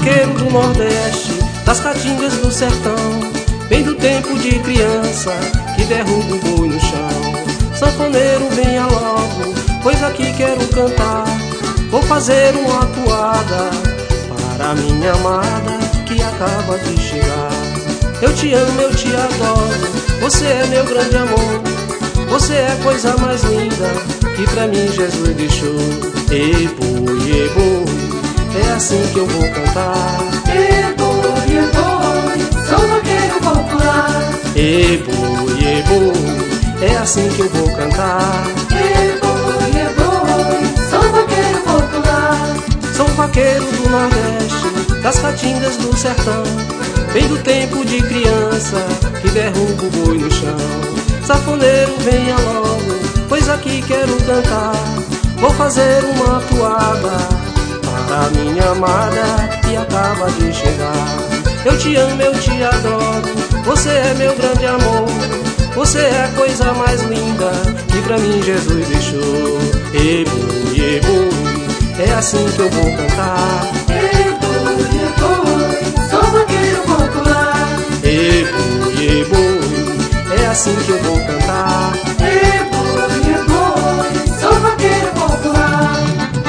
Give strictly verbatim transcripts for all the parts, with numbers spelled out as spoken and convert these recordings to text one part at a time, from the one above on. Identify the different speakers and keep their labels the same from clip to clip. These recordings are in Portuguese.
Speaker 1: vaqueiro do Nordeste, das caatingas do sertão, vem do tempo de criança que derruba o boi no chão. Sanfoneiro, venha logo, pois aqui quero cantar. Vou fazer uma toada para minha amada que acaba de chegar. Eu te amo, eu te adoro, você é meu grande amor. Você é a coisa mais linda que pra mim Jesus deixou. Ei, boi, ei, boi, é assim que eu vou cantar.
Speaker 2: Ei, boi, ei, boi, sou vaqueiro popular.
Speaker 1: Ei, boi, ei, boi, é assim que eu vou cantar.
Speaker 2: Ei, boi, ei, boi, sou vaqueiro popular.
Speaker 1: Sou vaqueiro do Nordeste, das caatingas do sertão, vem do tempo de criança que derruba o boi no chão. Sanfoneiro, venha logo, pois aqui quero cantar. Vou fazer uma toada para minha amada que acaba de chegar. Eu te amo, eu te adoro, você é meu grande amor. Você é a coisa mais linda que pra mim Jesus deixou. Ei, boi, ei, boi, é assim que eu vou cantar.
Speaker 2: Ei, boi, ei, boi, sou vaqueiro popular.
Speaker 1: Ei, boi, ei, boi, é assim que eu vou cantar.
Speaker 2: Ei, boi, ei, boi, sou vaqueiro popular.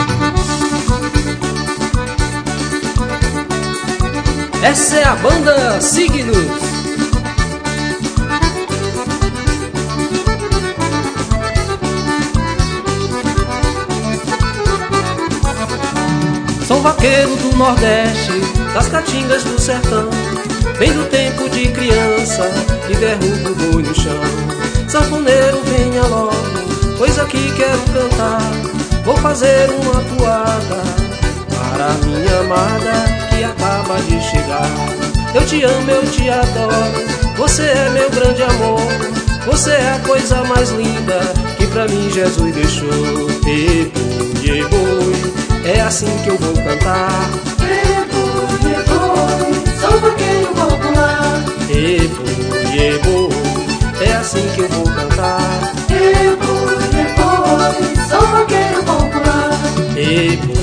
Speaker 1: Essa é a banda Signos. Sou vaqueiro do Nordeste, das caatingas do sertão, vem do tempo de criança que derruba o boi no chão. Sanfoneiro, venha logo, pois aqui quero cantar. Vou fazer uma toada para minha amada que acaba de chegar. Eu te amo, eu te adoro, você é meu grande amor. Você é a coisa mais linda que pra mim Jesus deixou. Ei, boi, ei, boi, é assim que eu vou cantar.
Speaker 2: Ei, boi, ei, boi, sou vaqueiro popular.
Speaker 1: Ei, boi, ei, boi, é assim que eu vou cantar.
Speaker 2: Ei, boi, ei, boi, sou vaqueiro popular.
Speaker 1: Ei, boi,